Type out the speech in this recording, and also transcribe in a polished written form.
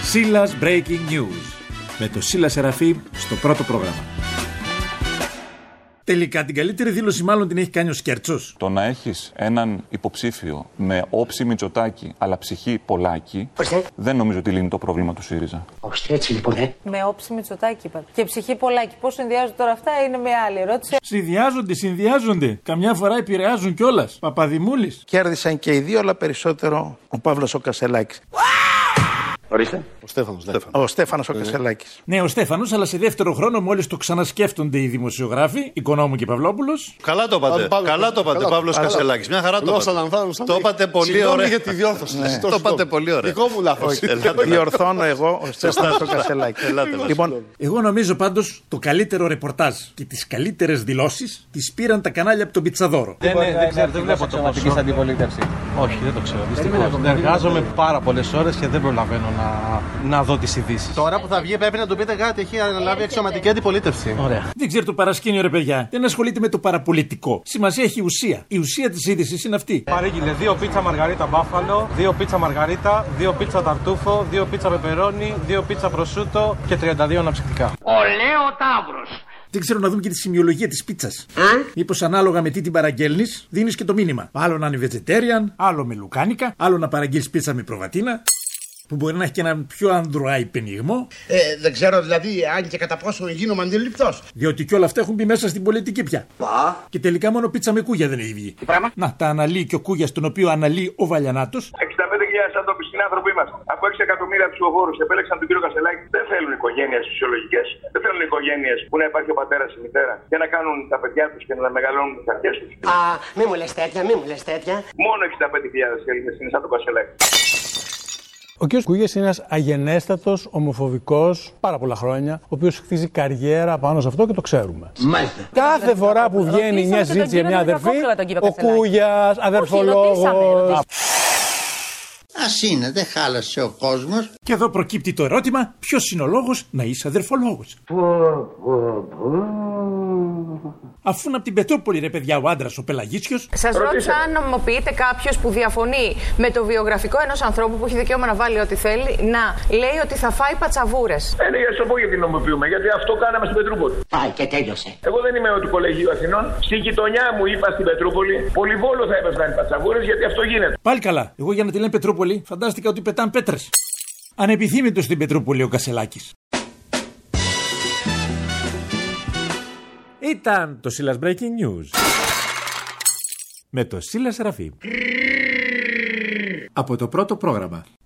Σίλας Breaking News με το Σίλα Σεραφείμ στο πρώτο πρόγραμμα. Τελικά την καλύτερη δήλωση μάλλον την έχει κάνει ο Σκέρτσος. Το να έχεις έναν υποψήφιο με όψη Μητσοτάκη αλλά ψυχή Πολάκη, δεν νομίζω ότι λύνει το πρόβλημα του ΣΥΡΙΖΑ. Έτσι λοιπόν, Με όψη Μητσοτάκη είπα. Και ψυχή Πολάκη. Πώς συνδυάζονται τώρα αυτά είναι μια άλλη ερώτηση. Συνδυάζονται. Καμιά φορά επηρεάζουν κιόλας. Παπαδημούλης. Κέρδισαν και οι δύο, αλλά περισσότερο ο Παύλος ο Κασελάκης. Ορίστε. Ο Στέφανος ο Κασελάκης. Ναι, ο Στέφανος, αλλά σε δεύτερο χρόνο μόλις το ξανασκέφτονται οι δημοσιογράφοι, Οικονόμου και Παυλόπουλος. Καλά το είπατε. Καλά το είπατε, Παύλος Κασελάκης. Μια χαρά το είπατε. Το είπατε πολύ ωραία. Για τη διόρθωση. Το είπατε πολύ ωραία. Δικό μου λάθος. Διορθώνω εγώ, ο Στέφανος ο Κασελάκης. Λοιπόν, Εγώ νομίζω πάντως το καλύτερο ρεπορτάζ και τις καλύτερες δηλώσεις τις πήραν τα κανάλια από τον Πιτσαδόρο. Δεν βλέπω το ποσό. Αντιπολίτευση. Όχι, δεν το ξέρω. Δυστυχώς. Εργάζομαι πάρα πολλές ώρες και δεν προλαβαίνω να δω τις ειδήσεις. Τώρα που θα βγει πρέπει να του πείτε κάτι. Έχει αναλάβει αξιωματική αντιπολίτευση. Ωραία. Δεν ξέρει το παρασκήνιο, ρε παιδιά. Δεν ασχολείται με το παραπολιτικό. Σημασία έχει η ουσία. Η ουσία της είδησης είναι αυτή. Παρήγγειλε 2 πίτσα μαργαρίτα μπάφαλο, 2 πίτσα μαργαρίτα, 2 πίτσα ταρτούφο, 2 πίτσα πεπερόνι, 2 πίτσα προσούτο και 32 αναψυκτικά. Ολέο Ταύρος. Δεν ξέρω να δούμε και τη σημειολογία της πίτσας. Μήπως ανάλογα με τι την παραγγέλνεις, δίνεις και το μήνυμα. Άλλο να είναι vegetarian, άλλο με λουκάνικα, άλλο να παραγγείλεις πίτσα με προβατίνα. Που μπορεί να έχει και έναν πιο ανδρωάι πενιγμό. Δεν ξέρω δηλαδή αν και κατά πόσο γίνομαι αντιληπτός. Διότι κι όλα αυτά έχουν μπει μέσα στην πολιτική πια. Και τελικά μόνο πίτσα με κούγια δεν έχει βγει. Τι πράγμα? Να, τα αναλύει και ο Κούγιας, τον οποίο αναλύει ο Βαλιανάτος. 65.000 άνθρωποι στην άνθρωποι είμαστε. Από 6 εκατομμύρια ψηφοφόρους επέλεξαν τον κύριο Κασελάκη. Δεν θέλουν οικογένειες φυσιολογικές. Δεν θέλουν οικογένειες που να υπάρχει ο πατέρας ή η μητέρα για να κάνουν τα παιδιά τους και να μεγαλώνουν τις αρχές τους. Μη μου λες τέτοια. Μόνο 65.000 Έλληνες είναι σαν τον Κασελάκη. Ο κ. Κούγιας είναι ένας αγενέστατος, ομοφοβικός, πάρα πολλά χρόνια, ο οποίος χτίζει καριέρα πάνω σε αυτό και το ξέρουμε. Μάλιστα. Κάθε φορά που βγαίνει μια συζήτηση για μια αδερφή, ο Κούγιας, αδερφολόγος. Ας είναι, δεν χάλασε ο κόσμος. Και εδώ προκύπτει το ερώτημα, ποιος είναι ο λόγος να είσαι αδερφολόγος. Αφού είναι από την Πετρούπολη, ρε παιδιά, ο άντρας, ο Πελαγίτσιος. Σας ρώτησα αν νομιμοποιείται κάποιος που διαφωνεί με το βιογραφικό ενός ανθρώπου που έχει δικαίωμα να βάλει ό,τι θέλει, να λέει ότι θα φάει πατσαβούρες. Ναι, για σου πω γιατί νομιμοποιούμε, γιατί αυτό κάναμε στην Πετρούπολη. Πάει και τέλειωσε. Εγώ δεν είμαι του Κολεγίου Αθηνών. Στη γειτονιά μου είπα στην Πετρούπολη, Πολυβόλο θα έπαιρναν οι πατσαβούρες γιατί αυτό γίνεται. Πάλι καλά. Εγώ για να τη λένε Πετρούπολη, φαντάστηκα ότι πετάνε πέτρες. Ανεπιθύμητο στην Πετρούπολη ο Κασελάκης. Ήταν το Σίλας Breaking News με το Σίλα Σεραφείμ από το πρώτο πρόγραμμα.